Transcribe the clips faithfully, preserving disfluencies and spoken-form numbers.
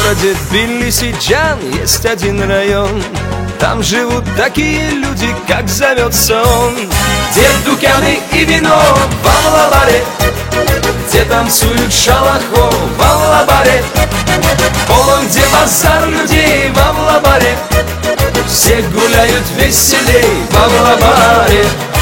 городе Тбилиси-Джан есть один район. Там живут такие люди, как зовется он. Где дукяны и вино в Авлабаре, где танцуют шалахо в Авлабаре, полон где базар людей в Авлабаре. Все гуляют веселей в Авлабаре.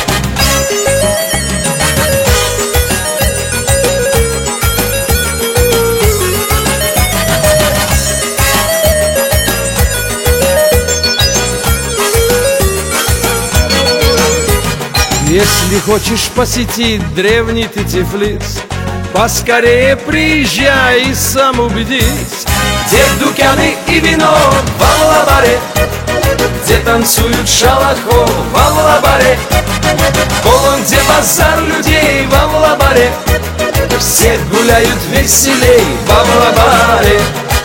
Если хочешь посетить древний ты Тифлис, поскорее приезжай и сам убедись. Где дукяны и вино в Авлабаре, где танцуют шалахо в Авлабаре, полон где базар людей в Авлабаре. Все гуляют веселей в Авлабаре.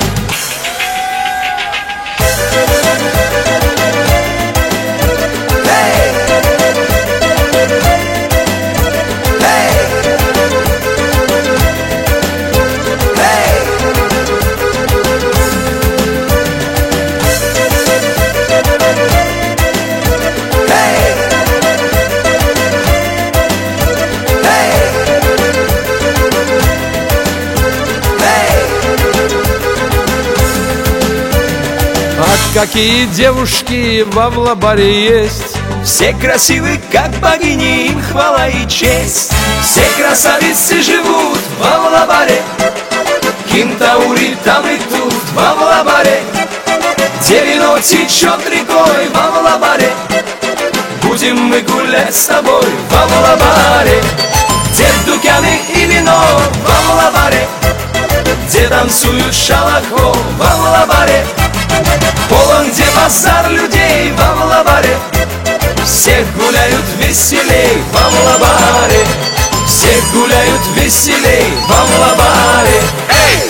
Какие девушки в Авлабаре есть, все красивы, как богини, им хвала и честь. Все красавицы живут в Авлабаре, Кинтаури там и тут в Авлабаре, где вино течет рекой в Авлабаре. Будем мы гулять с тобой в Авлабаре. Где дукяны и вино в Авлабаре, где танцуют шалахо в Авлабаре, полон где базар людей в Авлабаре. Все гуляют веселей в Авлабаре. Все гуляют веселей в Авлабаре. Эй!